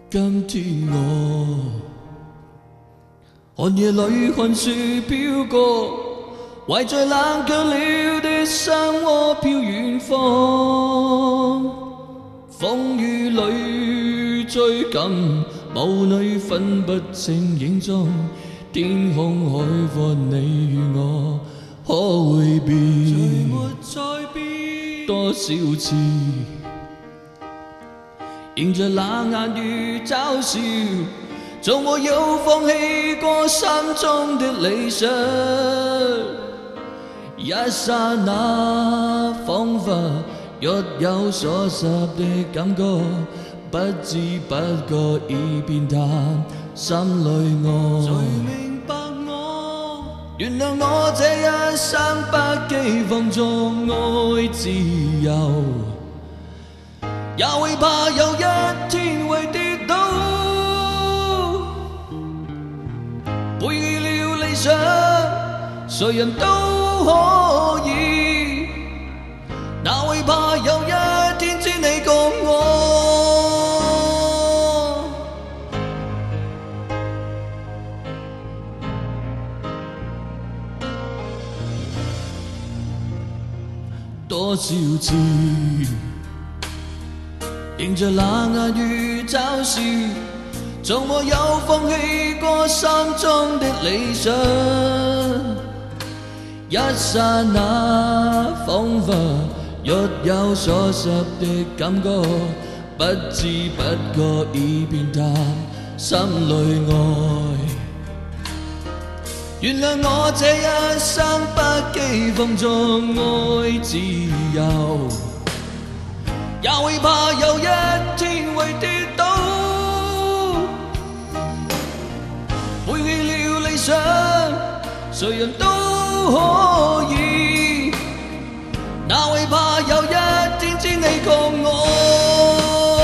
今天我寒夜里看雪飘过，怀着冷却了的山窝飘远方。风雨里追赶，雾里分不清影踪。天空海阔，你与我可会变？谁没再变？多少次？迎着冷眼与嘲笑，纵沒有放棄過心中的理想。一剎那，彷彿若有所失的感覺，不知不覺已變淡，心裏愛。誰明白我？原諒我這一生不羈放縱愛自由。也會怕有一天會跌倒，背棄了理想，誰人都可以。哪會怕有一天只你共我？多少次？迎着冷眼與嘲笑，從沒有放棄過心中的理想。一剎那，彷彿若有所失的感覺，不知不覺已變淡，心裏愛。原諒我這一生不羈放縱愛自由。也會怕有一天會跌倒，背棄了理想，誰人都可以。哪會怕有一天只你共我？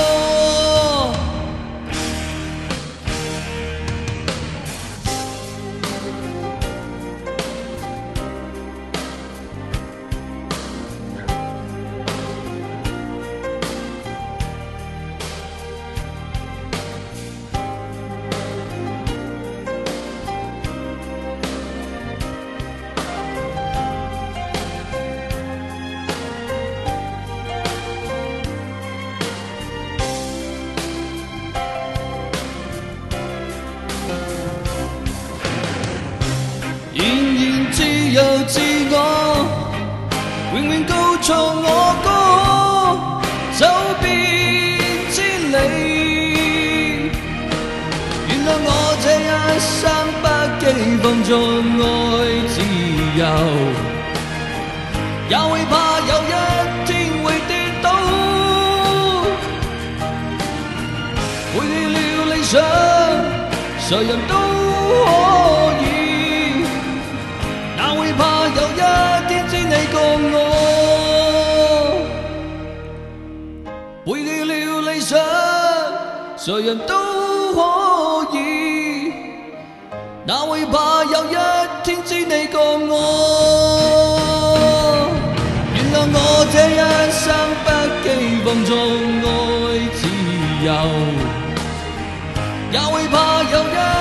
只有自我，永遠高唱我歌，走遍千里。原諒我這一生不羈放縱愛自由，也會怕有一天會跌倒，背棄了理想，誰人都可以。哪會怕有一天只你共我？背棄了理想，誰人都可以。哪會怕有一天只你共我？原諒我這一生不羈放縱愛自由，也會怕有一